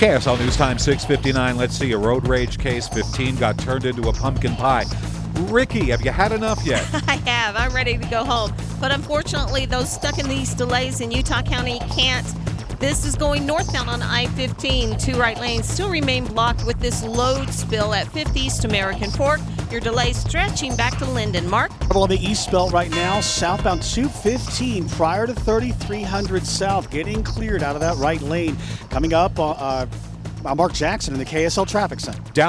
KSL News Time 6:59. Let's see, a road rage case. 15 got turned into a pumpkin pie. Ricky, have you had enough yet? I have. I'm ready to go home. But unfortunately, those stuck in these delays in Utah County can't. This is going northbound on I-15. Two right lanes still remain blocked with this load spill at 5th East American Fork. Your delay stretching back to Linden. Mark? On the east belt right now, southbound 215 prior to 3300 south, getting cleared out of that right lane. Coming up, Mark Jackson in the KSL Traffic Center.